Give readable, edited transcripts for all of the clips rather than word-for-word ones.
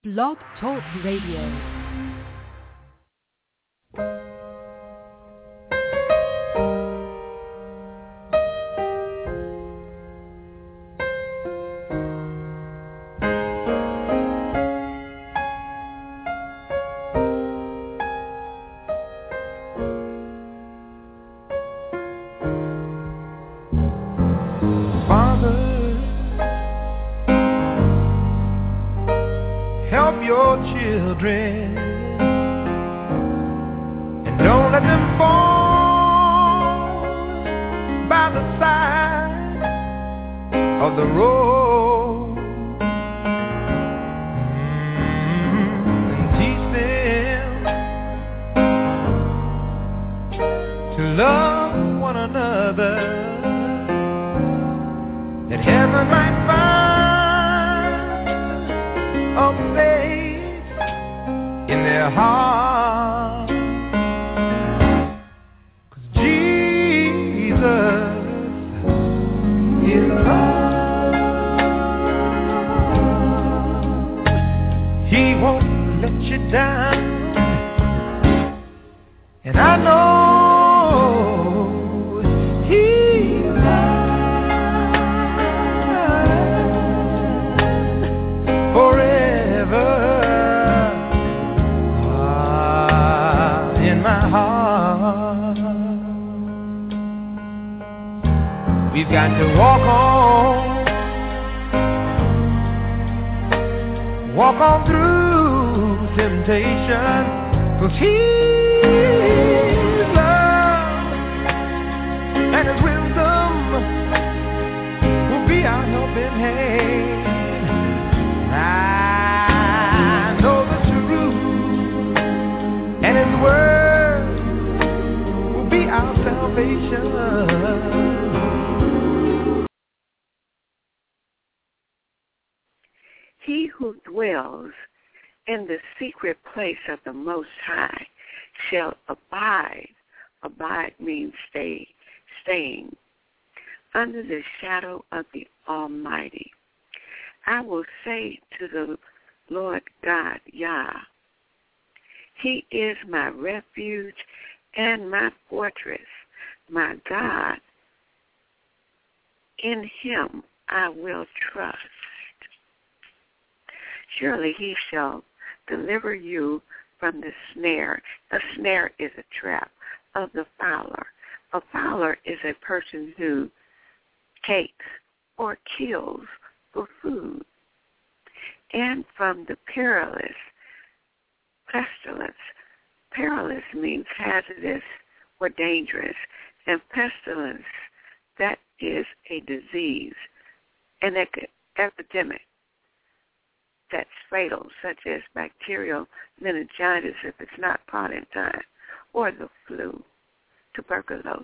Blog Talk Radio. He who dwells in the secret place of the Most High shall abide. Abide means staying under the shadow of the Almighty. I will say to the Lord God, Yah, He is my refuge and my fortress, my God. In Him I will trust. Surely He shall deliver you from the snare. A snare is a trap of the fowler. A fowler is a person who takes or kills for food. And from the perilous pestilence. Perilous means hazardous or dangerous. And pestilence, that is a disease, an epidemic that's fatal, such as bacterial meningitis if it's not caught in time, or the flu, tuberculosis.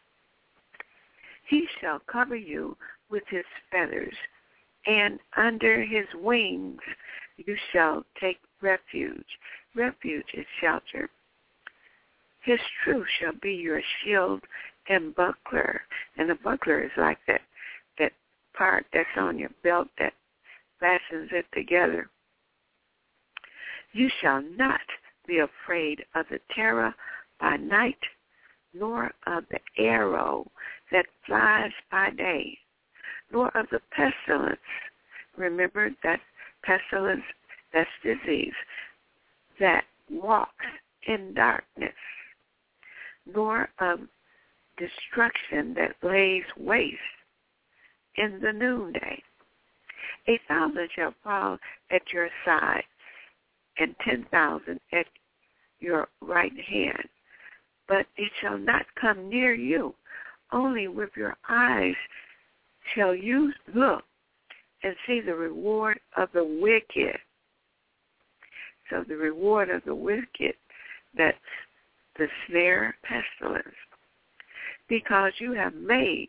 He shall cover you with His feathers, and under His wings you shall take refuge. Refuge is shelter. His truth shall be your shield and buckler. And the buckler is like that part that's on your belt that fastens it together. You shall not be afraid of the terror by night, nor of the arrow that flies by day, nor of the pestilence. Remember that pestilence, that's disease, that walks in darkness, nor of destruction that lays waste in the noonday. 1,000 shall fall at your side, and 10,000 at your right hand, but it shall not come near you. Only with your eyes shall you look and see the reward of the wicked. So the reward of the wicked, that's the snare, pestilence, because you have made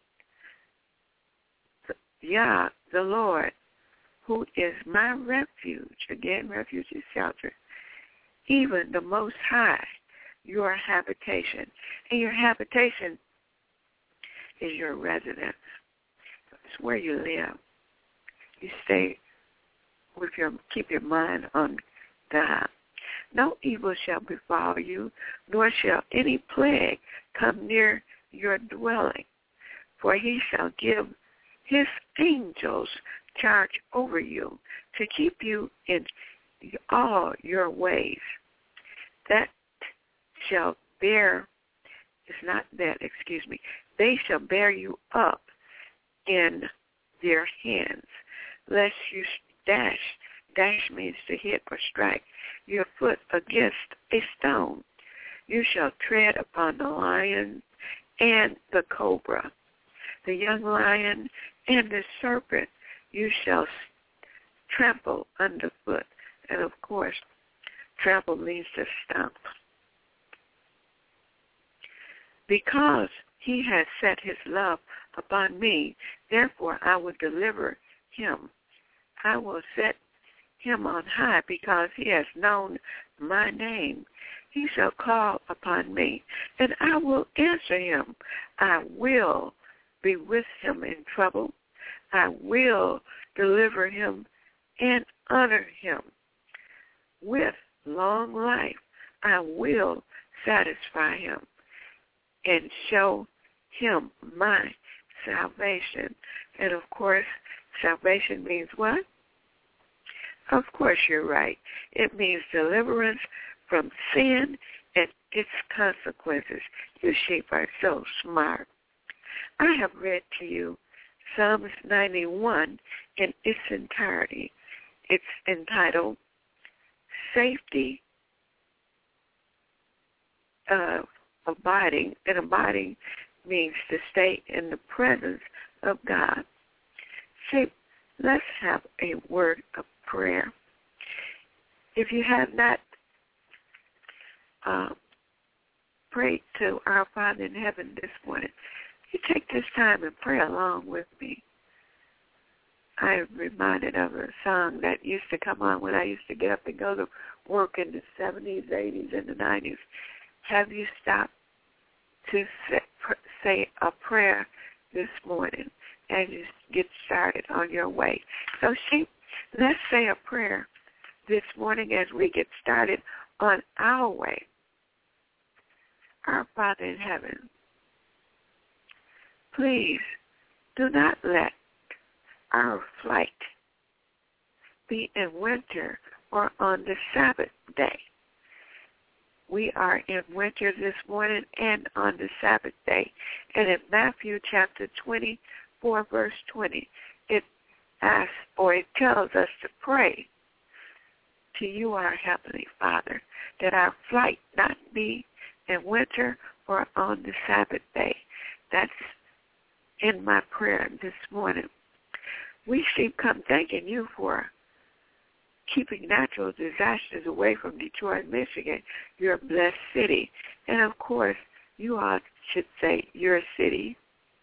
Yah, the Lord, who is my refuge, again, refuge is shelter, even the Most High, your habitation. And your habitation is your residence. It's where you live. You stay keep your mind on God. No evil shall befall you, nor shall any plague come near your dwelling. For he shall give his angels charge over you to keep you in all your ways. They shall bear you up in their hands, lest you dash means to hit or strike your foot against a stone. You shall tread upon the lion and the cobra, the young lion and the serpent you shall trample underfoot. And of course, trample means to stomp. Because he has set his love upon me, therefore I will deliver him. I will set him on high because he has known my name. He shall call upon me, and I will answer him. I will be with him in trouble. I will deliver him and honor him. With long life I will satisfy him and show him my salvation. And of course, salvation means what? Of course you're right. It means deliverance from sin and its consequences. You sheep are so smart. I have read to you Psalms 91 in its entirety. It's entitled Safety Abiding. And abiding means to stay in the presence of God. See, let's have a word of prayer. If you have not prayed to our Father in heaven this morning, you take this time and pray along with me. I'm reminded of a song that used to come on when I used to get up and go to work in the 70s, 80s, and the 90s. Have you stopped to say a prayer this morning as you get started on your way? So, let's say a prayer this morning as we get started on our way. Our Father in heaven, please do not let our flight be in winter or on the Sabbath day. We are in winter this morning and on the Sabbath day. And in Matthew chapter 24, verse 20, it tells us to pray to you, our Heavenly Father, that our flight not be in winter or on the Sabbath day. That's in my prayer this morning. We come thanking you for keeping natural disasters away from Detroit, Michigan, your blessed city. And, of course, you all should say your city.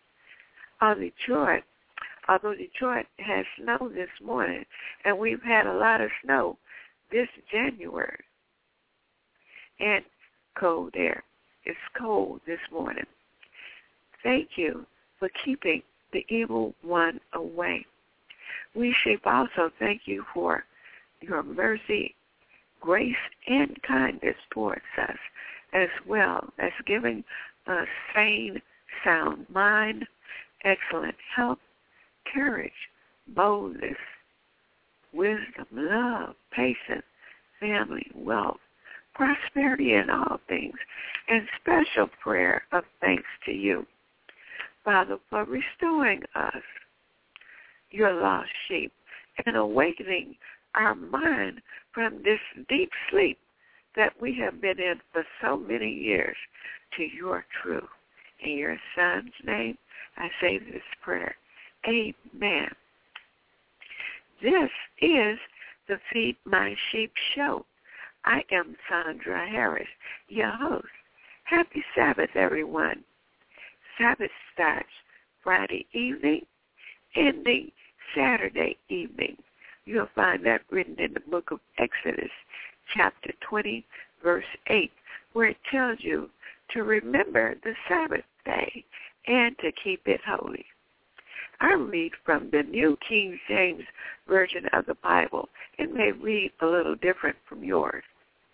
Although Detroit has snow this morning, and we've had a lot of snow this January, and cold air. It's cold this morning. Thank you for keeping the evil one away. We should also thank you for your mercy, grace, and kindness towards us, as well as giving us sane, sound mind, excellent health, courage, boldness, wisdom, love, patience, family, wealth, prosperity in all things, and special prayer of thanks to you, Father, for restoring us, your lost sheep, and awakening our mind from this deep sleep that we have been in for so many years to your truth. In your Son's name, I say this prayer. Amen. This is the Feed My Sheep show. I am Sandra Harris, your host. Happy Sabbath, everyone. Sabbath starts Friday evening, ending Saturday evening. You'll find that written in the book of Exodus, chapter 20, verse 8, where it tells you to remember the Sabbath day and to keep it holy. I read from the New King James Version of the Bible. It may read a little different from yours.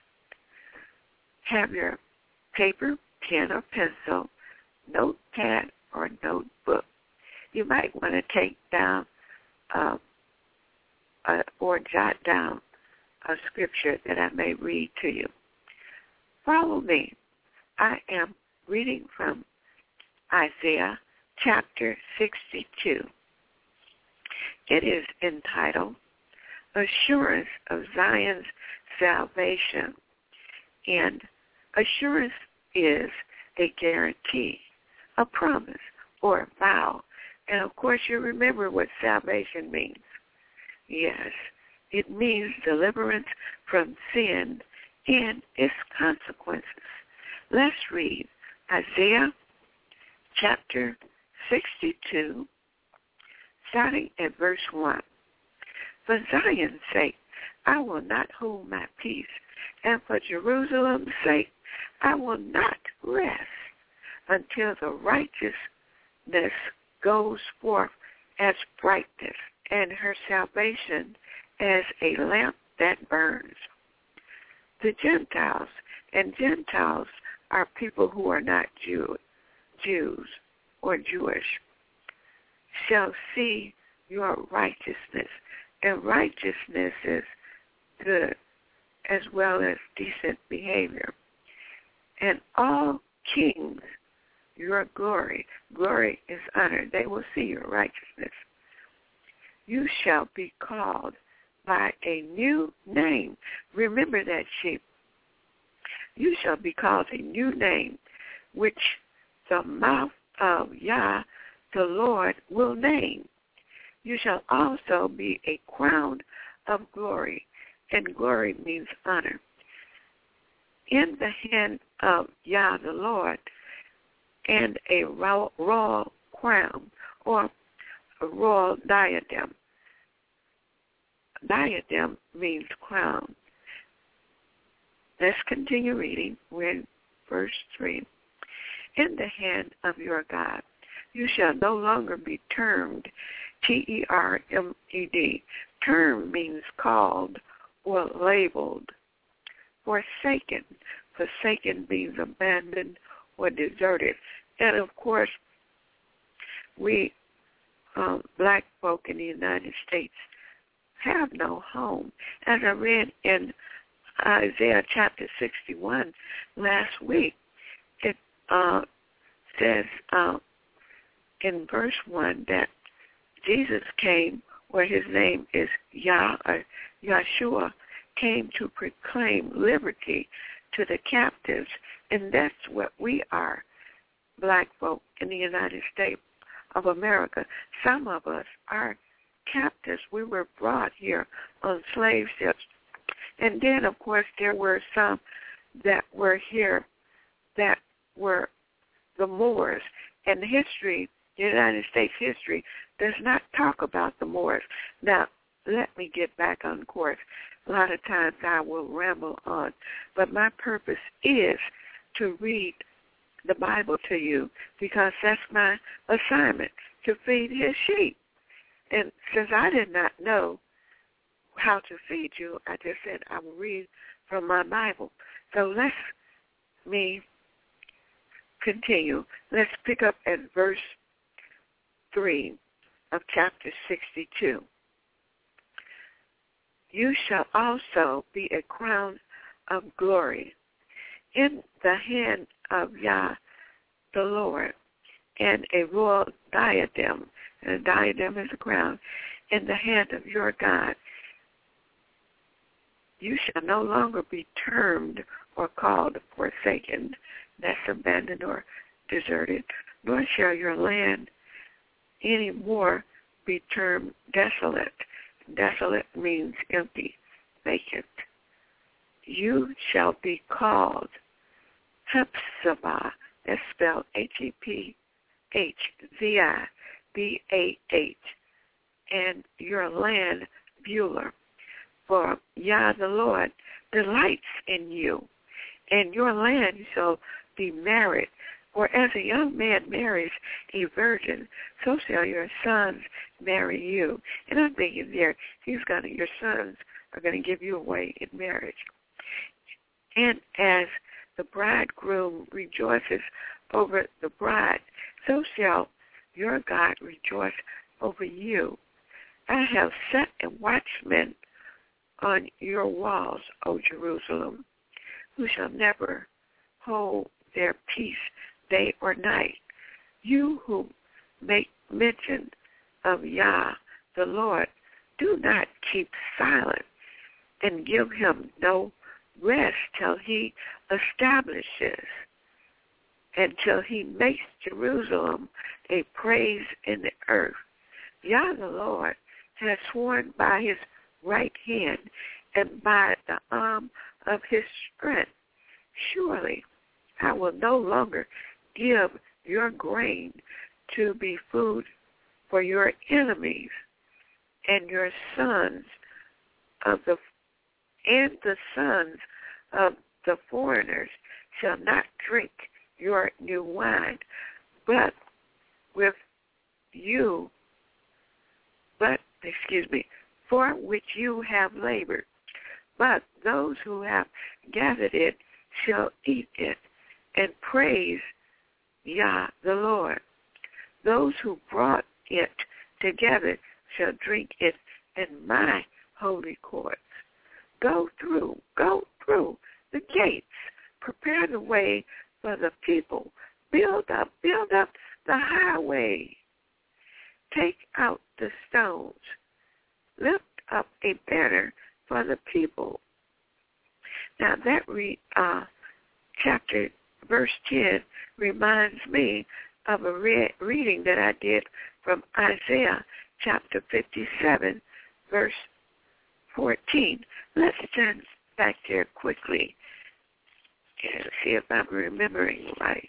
Have your paper, pen, or pencil, notepad, or notebook. You might want to take down or jot down a scripture that I may read to you. Follow me. I am reading from Isaiah chapter 62. It is entitled Assurance of Zion's Salvation. And assurance is a guarantee, a promise, or a vow. And of course you remember what salvation means. Yes, it means deliverance from sin and its consequences. Let's read Isaiah chapter 62, starting at verse 1. For Zion's sake, I will not hold my peace, and for Jerusalem's sake, I will not rest until the righteousness goes forth as brightness, and her salvation as a lamp that burns. The Gentiles, and Gentiles are people who are not Jews or Jewish, shall see your righteousness. And righteousness is good as well as decent behavior. And all kings, your glory. Glory is honor. They will see your righteousness. You shall be called by a new name. Remember that, sheep. You shall be called a new name, which the mouth of Yah, the Lord, will name. You shall also be a crown of glory, and glory means honor, in the hand of Yah, the Lord, and a royal crown, or a royal diadem. Diadem means crown. Let's continue reading. We're in verse 3. In the hand of your God, you shall no longer be termed T-E-R-M-E-D. Term means called or labeled. Forsaken. Forsaken means abandoned or deserted. And of course, we black folk in the United States have no home. As I read in Isaiah chapter 61 last week, it says in verse 1 that Jesus came, where his name is Yah, or Yahshua, came to proclaim liberty to the captives. And that's what we are, black folk in the United States of America. Some of us are captives. We were brought here on slave ships. And then, of course, there were some that were here that were the Moors. And history, the United States history, does not talk about the Moors. Now, let me get back on course. A lot of times I will ramble on. But my purpose is to read the Bible to you, because that's my assignment, to feed his sheep. And since I did not know how to feed you, I just said I will read from my Bible. So let me continue. Let's pick up at verse 3 of chapter 62. You shall also be a crown of glory in the hand of Yah, the Lord, and a royal diadem, and a diadem is a crown, in the hand of your God. You shall no longer be termed or called forsaken, that's abandoned or deserted, nor shall your land any more be termed desolate. Desolate means empty, vacant. You shall be called Hephzibah, that's spelled H-E-P-H-Z-I-B-A-H, and your land Beulah. For Yah the Lord delights in you, and your land shall be married For as a young man marries a virgin, so shall your sons marry you. And I'm thinking there, your sons are going to give you away in marriage. And as the bridegroom rejoices over the bride, so shall your God rejoice over you. I have set a watchman on your walls, O Jerusalem, who shall never hold their peace day or night. You who make mention of Yah, the Lord, do not keep silent and give him no rest till he establishes and till he makes Jerusalem a praise in the earth. Yah, the Lord, has sworn by his right hand and by the arm of his strength. Surely I will no longer give your grain to be food for your enemies, and your sons the sons of the foreigners shall not drink your new wine, for which you have labored. But those who have gathered it shall eat it and praise Yah, the Lord. Those who brought it together shall drink it in my holy courts. Go through the gates. Prepare the way for the people. Build up the highway. Take out the stones. Lift up a banner for the people. Now that verse 10 reminds me of a reading that I did from Isaiah chapter 57, verse 14. Let's turn back there quickly and see if I'm remembering right.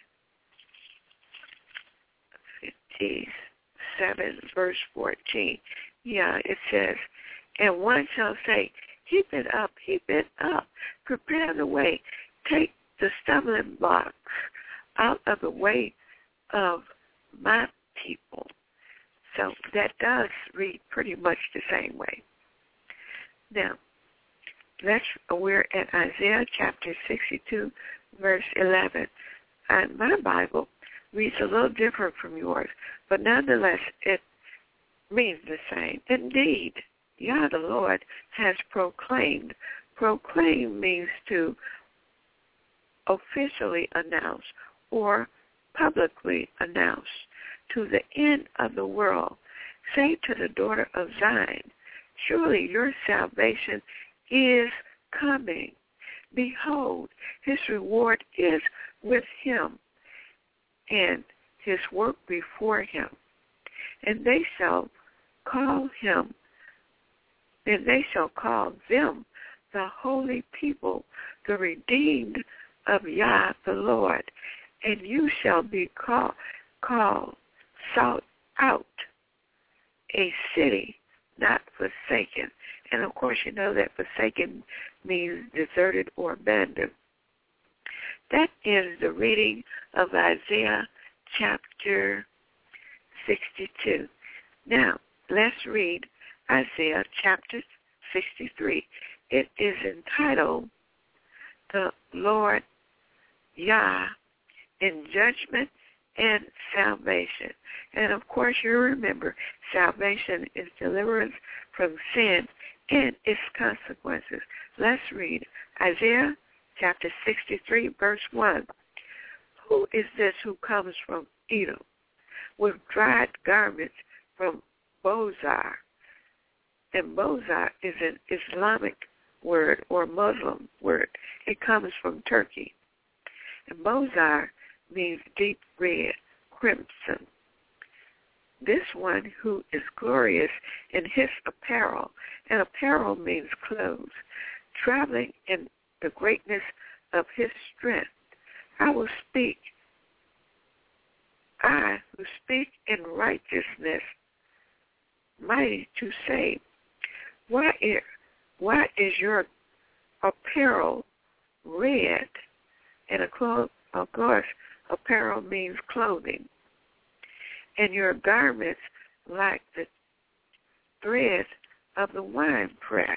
57, verse 14. Yeah, it says, and one shall say, heap it up, prepare the way, take the stumbling blocks out of the way of my people. So that does read pretty much the same way. Now, we're at Isaiah chapter 62, verse 11. And my Bible reads a little different from yours, but nonetheless it means the same. Indeed, Yah the Lord has proclaimed. Proclaim means to officially announce or publicly announce to the end of the world. Say to the daughter of Zion, surely your salvation is coming. Behold, his reward is with him, and his work before him. And they shall call them the holy people, the redeemed of Yah the Lord. And you shall be called sought out, a city not forsaken. And of course you know that forsaken means deserted or abandoned. That is the reading of Isaiah chapter 62. Now, let's read Isaiah chapter 63. It is entitled, The Lord Yah in Judgment and Salvation. And of course you remember, salvation is deliverance from sin and its consequences. Let's read Isaiah chapter 63, verse 1. Who is this who comes from Edom with dried garments from Bozrah? And Bozrah is an Islamic word or Muslim word. It comes from Turkey. And Bozrah means deep red, crimson. This one who is glorious in his apparel, and apparel means clothes, traveling in the greatness of his strength. I who speak in righteousness, mighty to save. Why is your apparel red? And of course, apparel means clothing, and your garments like the thread of the winepress.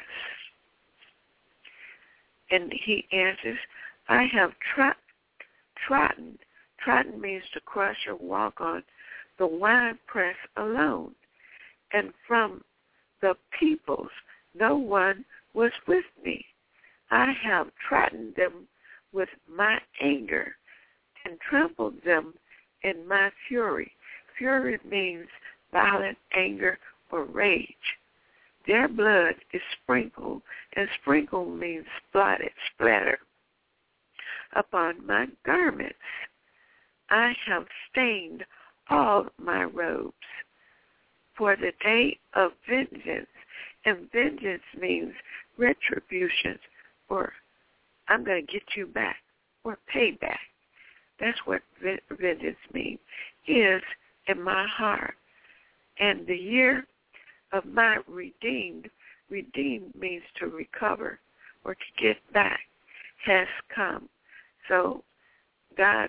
And he answers, I have trodden. Trodden means to crush or walk on the winepress alone. And from the peoples, no one was with me. I have trodden them with my anger and trampled them in my fury. Fury means violent anger or rage. Their blood is sprinkled, and sprinkle means splatter upon my garments. I have stained all my robes for the day of vengeance, and vengeance means retribution, or I'm going to get you back, or payback. That's what vengeance means, is in my heart. And the year of my redeemed means to recover or to get back, has come. So God's,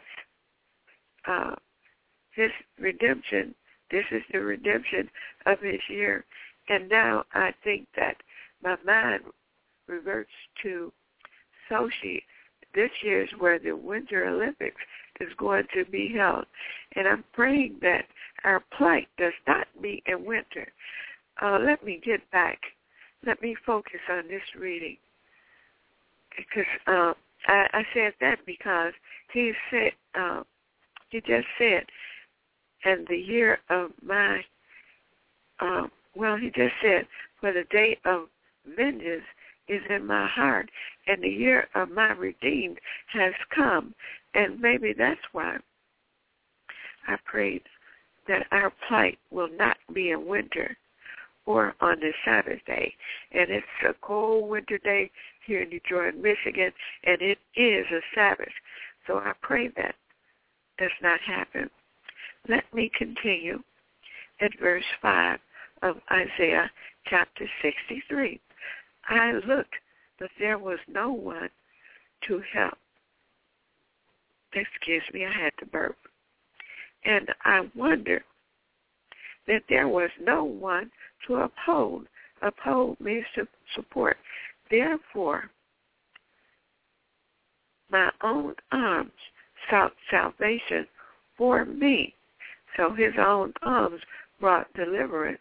his redemption, this is the redemption of his year. And now I think that my mind reverts to Sochi. This year is where the Winter Olympics is going to be held. And I'm praying that our plight does not be in winter. Let me get back. Let me focus on this reading. Because I said that because he just said, and the year of my, he just said, for the day of vengeance is in my heart, and the year of my redeemed has come. And maybe that's why I prayed that our plight will not be in winter or on the Sabbath day. And it's a cold winter day here in Detroit, Michigan, and it is a Sabbath. So I pray that does not happen. Let me continue at verse 5 of Isaiah chapter 63. I looked, but there was no one to help. Excuse me, I had to burp. And I wondered that there was no one to uphold. Uphold means to support. Therefore, my own arms sought salvation for me. So his own arms brought deliverance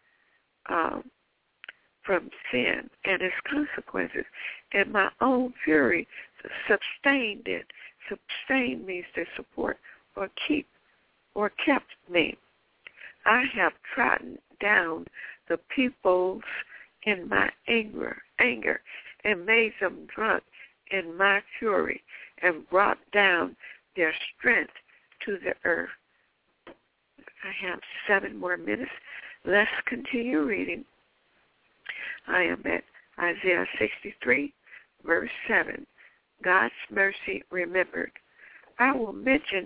from sin and its consequences. And my own fury sustained it. Sustain means to support or keep or kept me. I have trodden down the peoples in my anger and made them drunk in my fury and brought down their strength to the earth. I have 7 more minutes. Let's continue reading. I am at Isaiah 63, verse 7. God's mercy remembered. I will mention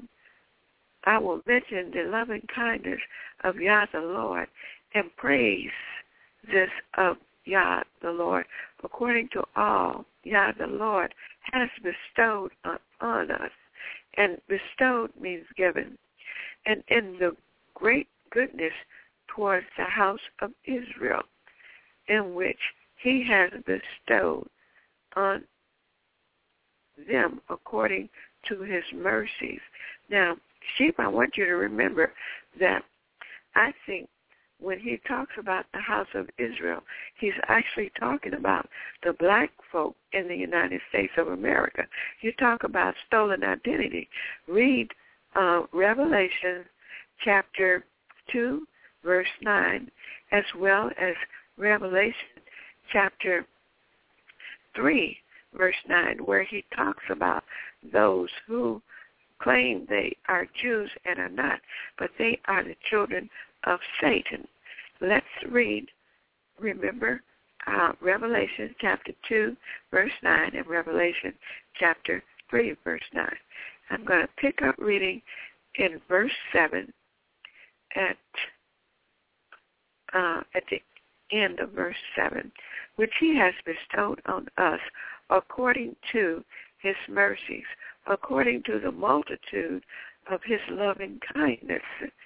the loving kindness of Yah the Lord and praise this of Yah the Lord according to all Yah the Lord has bestowed on us. And bestowed means given. And in the great goodness towards the house of Israel, in which he has bestowed on them according to his mercies. Now, sheep, I want you to remember that I think when he talks about the house of Israel, he's actually talking about the black folk in the United States of America. You talk about stolen identity. Read Revelation chapter 2, verse 9, as well as Revelation chapter 3, verse 9, where he talks about those who claim they are Jews and are not, but they are the children of Satan. Let's read, remember, Revelation chapter 2, verse 9, and Revelation chapter 3, verse 9. I'm going to pick up reading in verse 7 at the end of verse 7, which he has bestowed on us according to his mercies, according to the multitude of his loving kindness.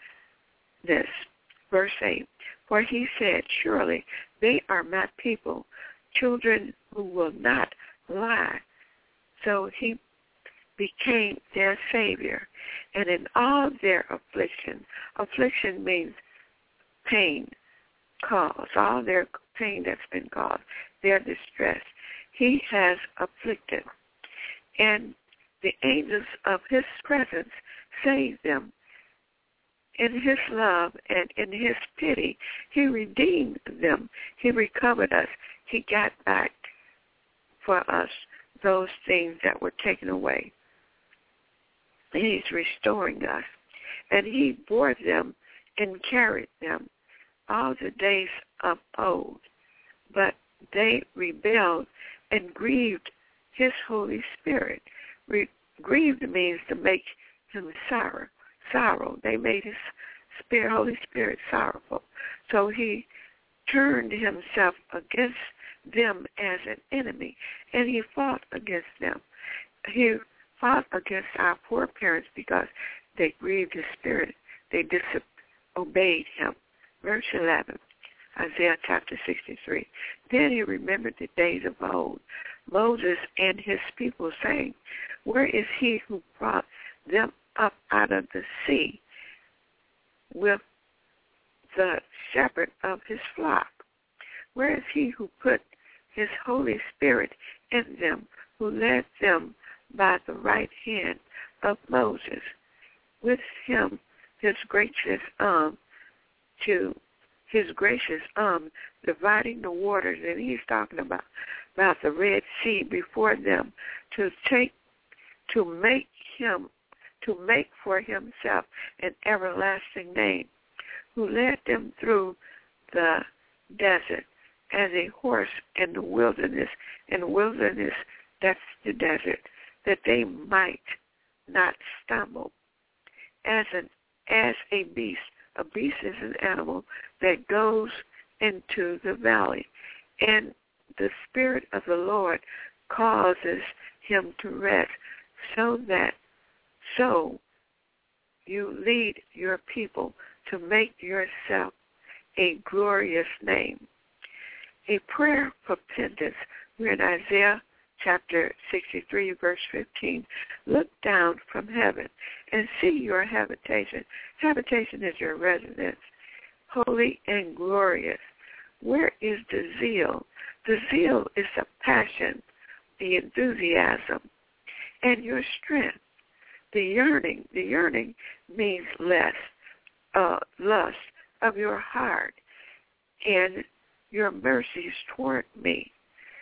Verse 8, for he said, surely they are my people, children who will not lie. So he became their Savior. And in all their affliction means pain caused, all their pain that's been caused, their distress, he has afflicted. And the angels of his presence saved them. In his love and in his pity, he redeemed them. He recovered us. He got back for us those things that were taken away. And he's restoring us. And he bore them and carried them all the days of old. But they rebelled and grieved his Holy Spirit. Grieved means to make him sorrow. They made his Holy Spirit sorrowful. So he turned himself against them as an enemy, and he fought against them. He fought against our poor parents because they grieved his spirit. They disobeyed him. Verse 11, Isaiah chapter 63. Then he remembered the days of old, Moses and his people, saying, where is he who brought them up out of the sea with the shepherd of his flock? Where is he who put his Holy Spirit in them, who led them by the right hand of Moses, with him his gracious arm dividing the waters? And he's talking about the Red Sea before them, to make for himself an everlasting name, who led them through the desert as a horse in the wilderness. In the wilderness, that's the desert, that they might not stumble. As a beast. A beast is an animal that goes into the valley, and the Spirit of the Lord causes him to rest, so you lead your people to make yourself a glorious name. A prayer for repentance. We're in Isaiah chapter 63, verse 15. Look down from heaven and see your habitation. Habitation is your residence, holy and glorious. Where is the zeal? The zeal is the passion, the enthusiasm, and your strength. The yearning means lust of your heart, and your mercies toward me.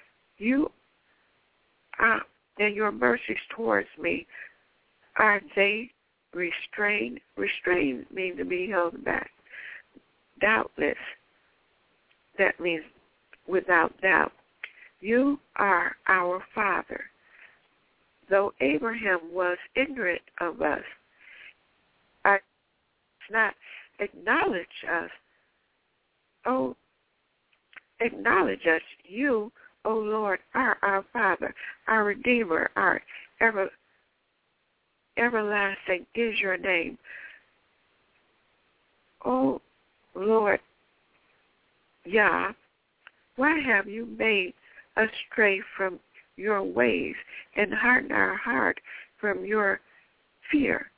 And your mercies towards me, are they restrained? Restrained means to be held back. Doubtless, that means without doubt. You are our Father. Though Abraham was ignorant of us, does not acknowledge us. Oh, acknowledge us. You, O Lord, are our Father, our Redeemer, our everlasting is your name. O Lord, Yah, why have you made us stray from your ways and harden our heart from your fear?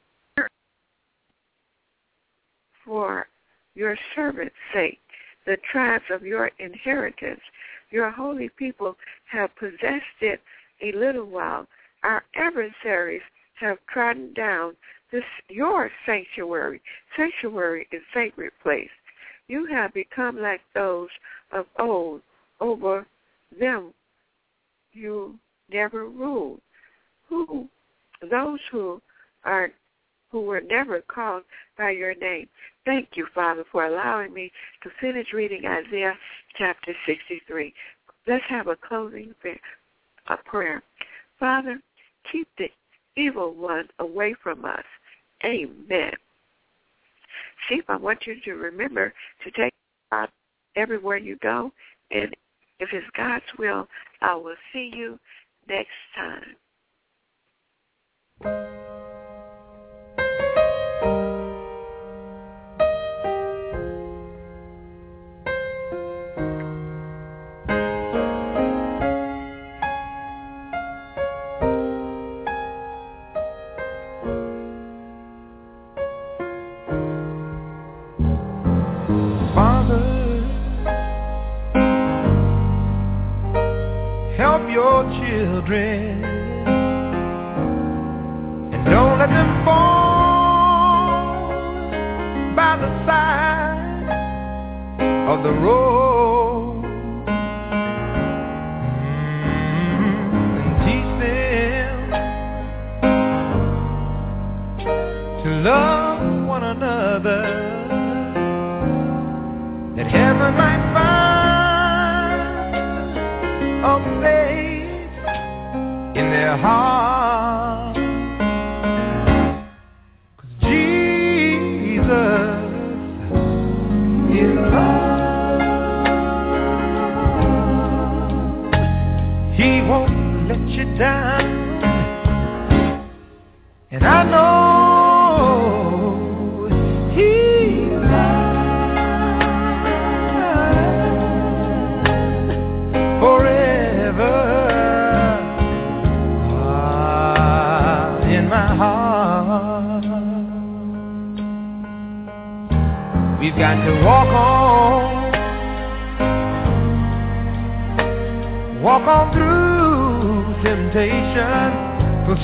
For your servant's sake, the tribes of your inheritance, your holy people have possessed it a little while. Our adversaries have trodden down your sanctuary. Sanctuary is sacred place. You have become like those of old. Over them you never ruled. Those who were never called by your name. Thank you, Father, for allowing me to finish reading Isaiah chapter 63. Let's have a closing prayer. Father, keep the evil one away from us. Amen. Chief, I want you to remember to take God everywhere you go, and if it's God's will, I will see you next time. Help your children and don't let them fall by the side of the road. And teach them to love one another, that heaven might find a place in their heart. 'Cause Jesus is love. He won't let you down, and I know He's mine forever. In my heart, we've got to walk on through temptation, 'cause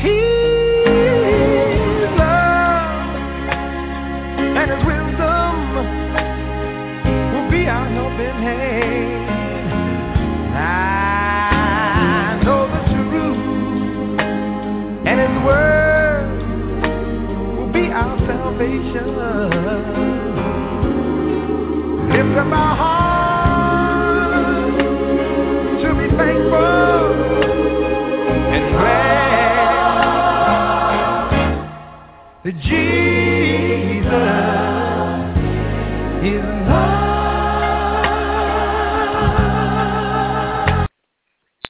His love and His wisdom will be our helping hand. I know the truth, and His word will be our salvation. Lift up our hearts to be thankful and glad that Jesus